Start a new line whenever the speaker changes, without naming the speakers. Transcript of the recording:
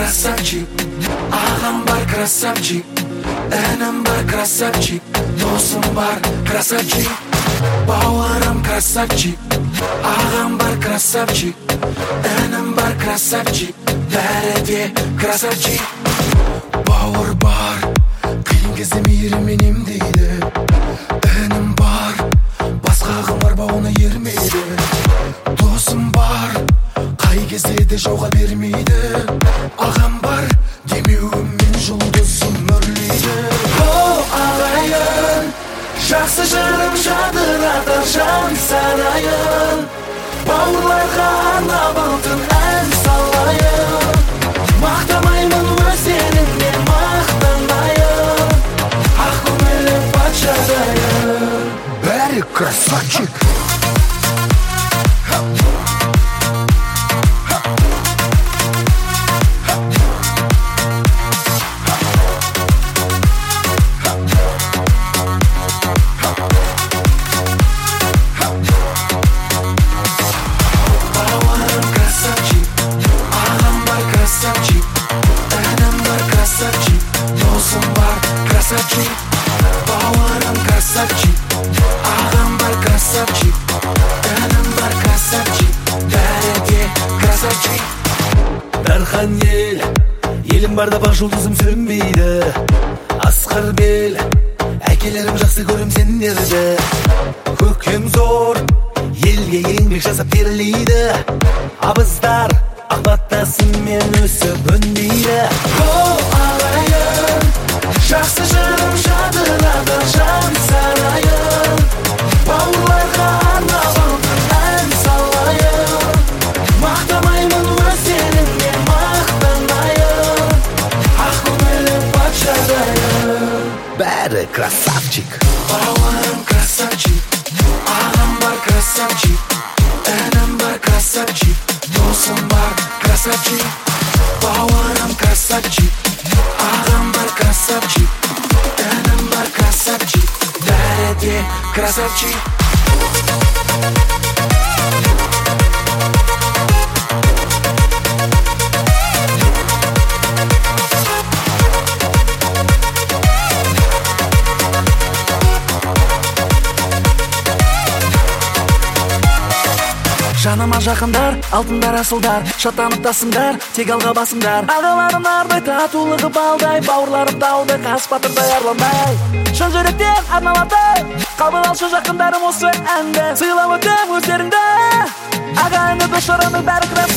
красавчик, ағам бар красавчик, інім бар красавчик, досым бар красавчик, бауырым красавчик, ағам бар красавчик, інім бар красавчик, бәрі де красавчик. Бауыр бар, қиын кезде мейіріммен емдейді, інім бар, басқа ағым бар бауына ермейді, досым бар, қай кезде де жауға бермейді, ағам бар, демеуіммен жұлдызым үрлейді. О, ағайын, жақсы жырым жадыратар жан сарайын, бауырларға арнап алтын ән салайын, мақтамаймын өздеріңе мақтанайын, ақ көңілі патшадайын, бәрі красавчик. Бауырым красавчик, ағам бар красавчик, інім бар красавчик, бәрі де красавчик.
Дархан ел, елім барда бақ жұлдызым сөнбейді, асқар бел, әкелерім жақсы көрім сендерді, көкем зор, елге еңбек жасап берілейді, абыздар ақ батасымен өсіп өнбейді.
О, ағайын, жақсы жырым жадыратар жан сарайын, бауырларға арнап алтын ән салайын, мақтамаймын өздеріңе мақтанайын, ақ көңілі патшадайын,
бәрі красавчик.
бауырым красавчик, ағам бар красавчик, інім бар красавчик, досым бар красавчик, бауырым красавчик, ағам бар красавчик, інім бар красавчик, бәрі де красавчик.
Жаныма жақындар, алтындар асылдар, шаттаныптасыңдар, тек алға басыңдар. Ағаларым нардай, татулығы балдай, бауырларым таудай, қас батырдай арландай. Шын жүректен арналады, қабыл алшы жақындарым осы әнді, сыйлап өтем өздеріңді. Ағайынды достарымның бәрі красавчик.